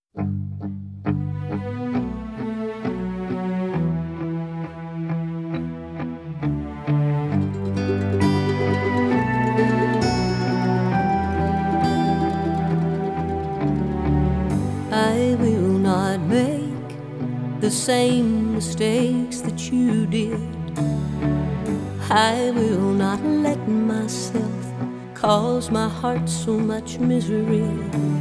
I will not make the same mistakes that you did. I will not let myself cause my heart so much misery.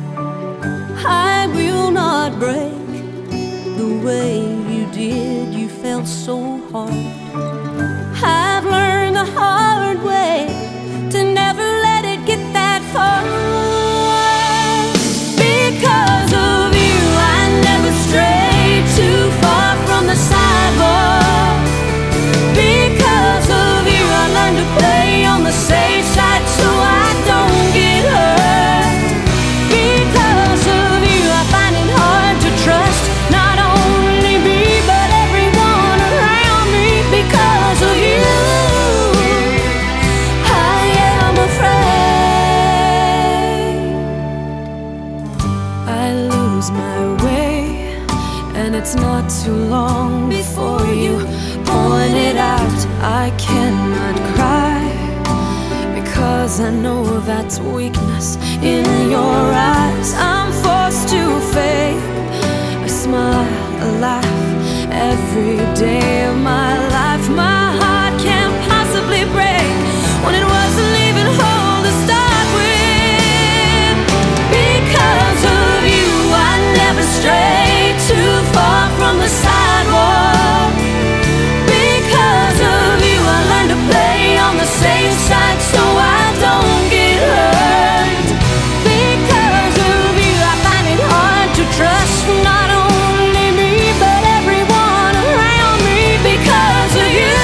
I will not break the way you did. You felt so hard. I've learned the hard way to never let it get that far. Because of you, I never strayed too far from the sidewalk. Because of you, I learned to play on the safe side so I don't get hurt. Because of you, I find it hard to trust not only me but everyone around me. Because of you, I am afraid I lose my way, and it's not too long before you point it out. I cannot cry because I know that's weakness in your eyes. I'm forced to fake a smile, a laugh every day of my life. My heart can't possibly break when it wasn't even whole to start with. Because of you, I never strayed too far from the sidewalk. Because of you, I learned to play on the safe side so I don't get hurt. Because of you, I find it hard to trust not only me but everyone around me. Because of you,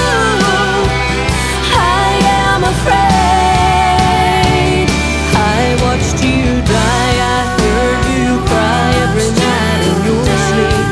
I am afraid. I watched you die, I heard you cry every night in your sleep.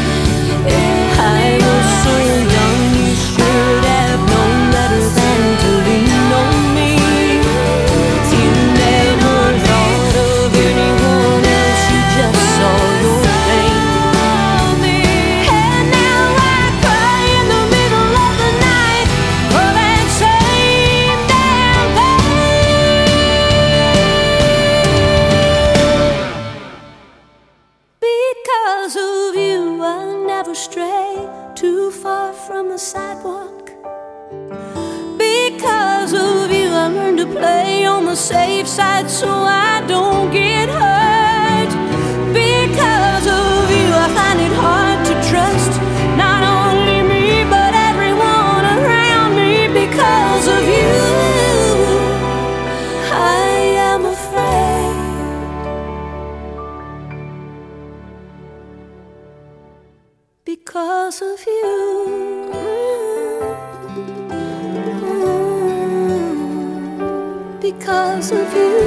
I was so young, you should have known better than to lean on me. You never thought of anyone else, you just saw your pain. And now I cry in the middle of the night for that same damn pain. because of you, I'll never stray too far from the sidewalk. Because of you, I learned to play on the safe side so I don't get hurt. Because of you, I find it hard to trust not only me but everyone around me. Because of you, I am afraid. Because of you, because of you.